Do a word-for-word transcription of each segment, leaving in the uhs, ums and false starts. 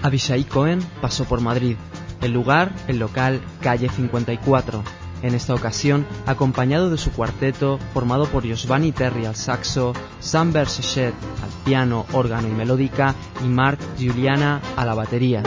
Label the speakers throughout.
Speaker 1: Avishai Cohen pasó por Madrid. El lugar, el local, calle cincuenta y cuatro. En esta ocasión, acompañado de su cuarteto, formado por Giovanni Terry al saxo, Sam Berchechet al piano, órgano y melódica, y Mark Giuliana a la batería.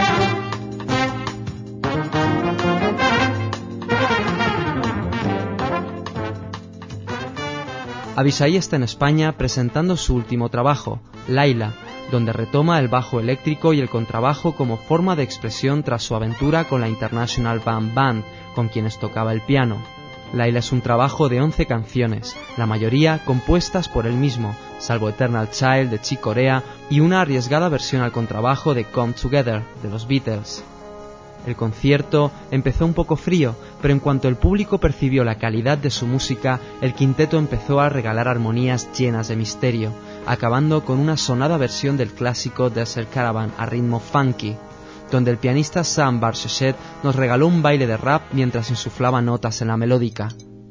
Speaker 1: Avishai está en España presentando su último trabajo, Laila, donde retoma el bajo eléctrico y el contrabajo como forma de expresión tras su aventura con la International Band Band, con quienes tocaba el piano. Laila es un trabajo de once canciones, la mayoría compuestas por él mismo, salvo Eternal Child de Chick Corea y una arriesgada versión al contrabajo de Come Together de los Beatles. El concierto empezó un poco frío, pero en cuanto el público percibió la calidad de su música, el quinteto empezó a regalar armonías llenas de misterio, acabando con una sonada versión del clásico Desert Caravan a ritmo funky, donde el pianista Sam Berchechet nos regaló un baile de rap mientras insuflaba notas en la melódica.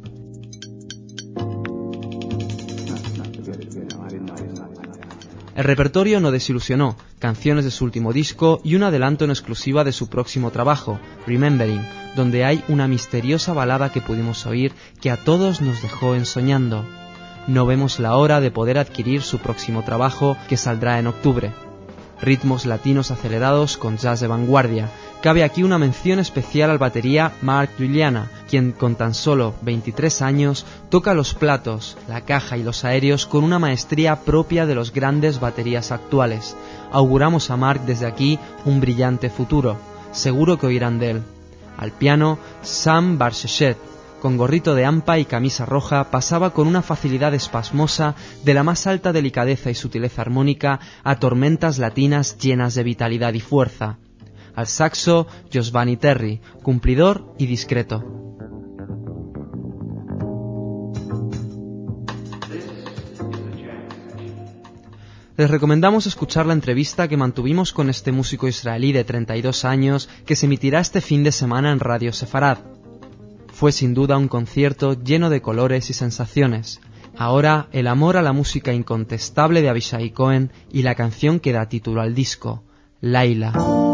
Speaker 1: El repertorio no desilusionó, canciones de su último disco y un adelanto en exclusiva de su próximo trabajo, Remembering, donde hay una misteriosa balada que pudimos oír que a todos nos dejó ensoñando. No vemos la hora de poder adquirir su próximo trabajo que saldrá en octubre. Ritmos latinos acelerados con jazz de vanguardia. Cabe aquí una mención especial al batería Mark Giuliana, quien con tan solo veintitrés años toca los platos, la caja y los aéreos con una maestría propia de los grandes baterías actuales. Auguramos a Mark desde aquí un brillante futuro. Seguro que oirán de él. Al piano, Sam Berchechet, con gorrito de hampa y camisa roja, pasaba con una facilidad espasmosa de la más alta delicadeza y sutileza armónica a tormentas latinas llenas de vitalidad y fuerza. Al saxo, Giovanni Terry, cumplidor y discreto. Les recomendamos escuchar la entrevista que mantuvimos con este músico israelí de treinta y dos años que se emitirá este fin de semana en Radio Sefarad. Fue sin duda un concierto lleno de colores y sensaciones. Ahora, el amor a la música incontestable de Avishai Cohen y la canción que da título al disco, Laila.